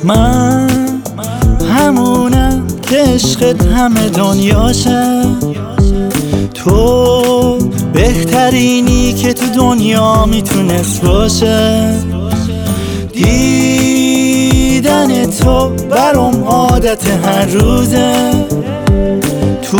من همونم که عشقت همه دنیاشه، تو بهترینی که تو دنیا میتونست باشه. دیدن تو برام عادت هر روزه، تو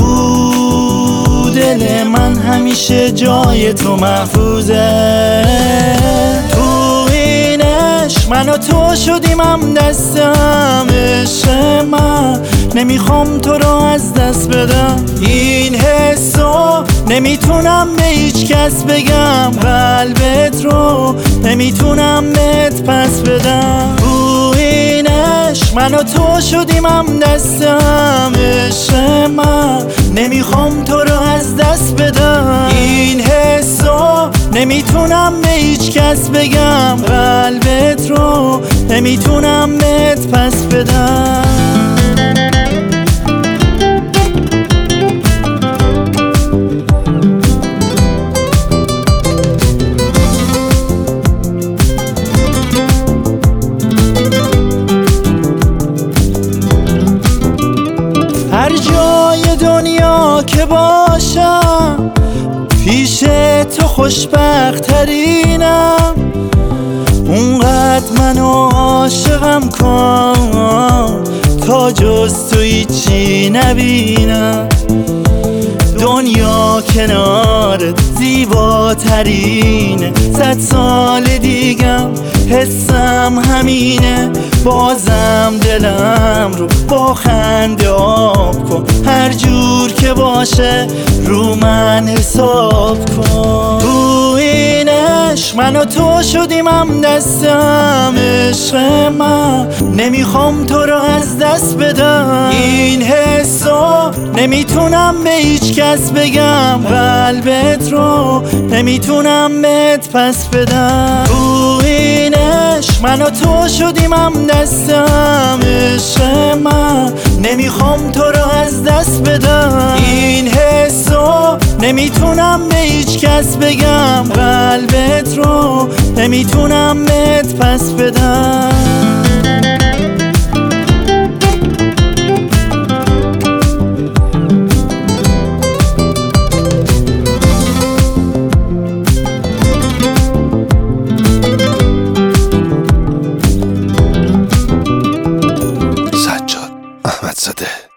دل من همیشه جای تو محفوظه. تو این عشق من و تو شدیم هم دستم، عشق من نمیخوام تو رو از دست بدم. این حسو نمیتونم به هیچ کس بگم، قلبت رو نمیتونم بهت پس بدم. تو این عشق من و تو شدیم هم دستم، عشق من نمیخوام تو رو از دست بدم. این حسو نمیتونم به هیچ کس بگم، قلبت رو نمیتونم بهت پس بدم. هر جای دنیا که باشم پیش تو خوشبخت ترینم، اونقدر منو عاشقم کن تا جز تو هیچی نبینم. دنیا کنارت زیباترینه، 100 سال دیگم حسم همینه. بازم دلم رو با خنده آب کن، هر جور که باشه رو من حساب کن. تو این عشق من و تو شدیم هم دستم، عشق من نمیخوام تو رو از دست بدم. این حسو نمیتونم به هیچ کس بگم، قلبت رو نمیتونم بهت پس بدم. تو این عشق من و تو شدیم هم دستم، عشق من نمیخوام تو رو از دست بدم. این حسو نمیتونم به هیچ کس بگم، قلبت رو نمیتونم بهت پس بدم. احمدزاده